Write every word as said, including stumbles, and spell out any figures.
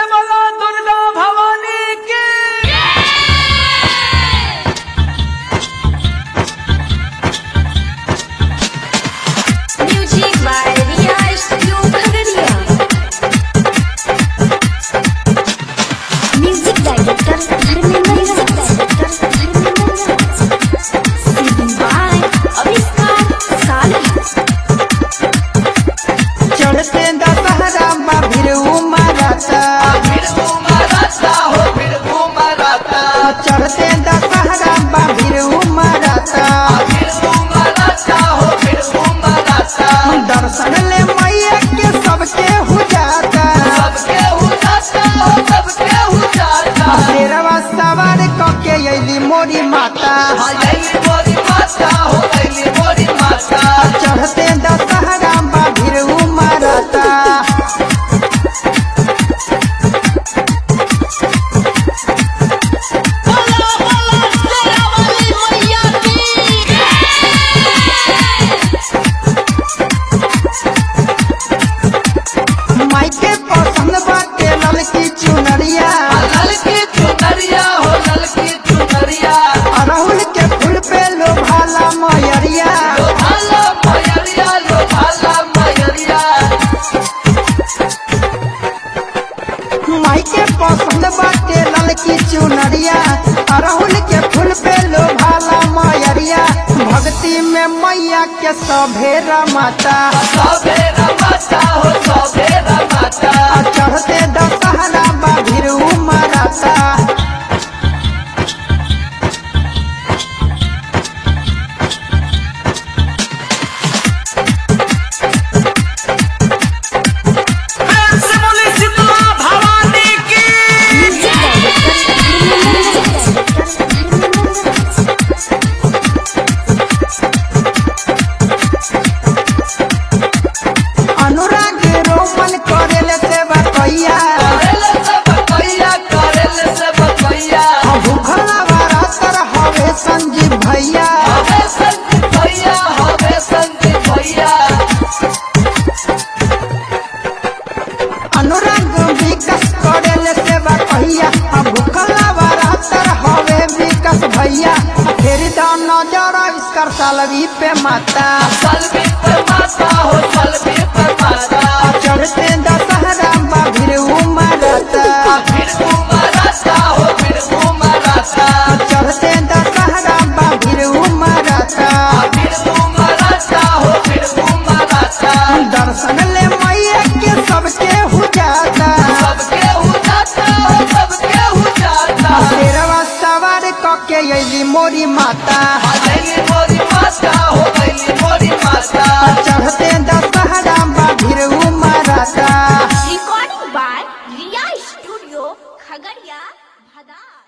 बोला दुर्गा भवानी की। Music by Riya studio Khagaria. Music director Dharmendra चढ़ते दशहरा में भीड़ उमड़ता, चढ़ते दशहरा में भीड़ उमड़ता, दर्शन ले मैया के सबके हो जाता, शेरवा सवार कके अइली मोरी माता, चढ़ते दशहरा में भीड़ उमड़ता। माइके पसंद बाटे ललकी चुनरिया, अड़हुल के फूल पे लोभाला मयरिया, माइके पसंद बाटे ललकी चुनरिया, अड़हुल के फूल पे लोभाला मयरिया, भक्ति में मैया के सभेरा माता, चढ़ते दशहरा बा भीड़ उमड़ता। अनुराग रोमन करेले सेवा कैया, भूखला बरातर हवे संजीव भैया, अनुराग विकास करेले सेवा कैया, भूखला बरातर हवे विकास भैया, फेरी द नजर इसकर सालवी पे माता, चढ़ते दशहरा में भीड़ उमड़ता, चढ़ते दशहरा में भीड़ उमड़ता, दर्शन ले मैया के सबके हो जाता, शेरवा सवार कके अइली मोरी माता, चढ़ते दशहरा में भीड़ उमड़ता। Recording by Riya studio Khagaria भदा।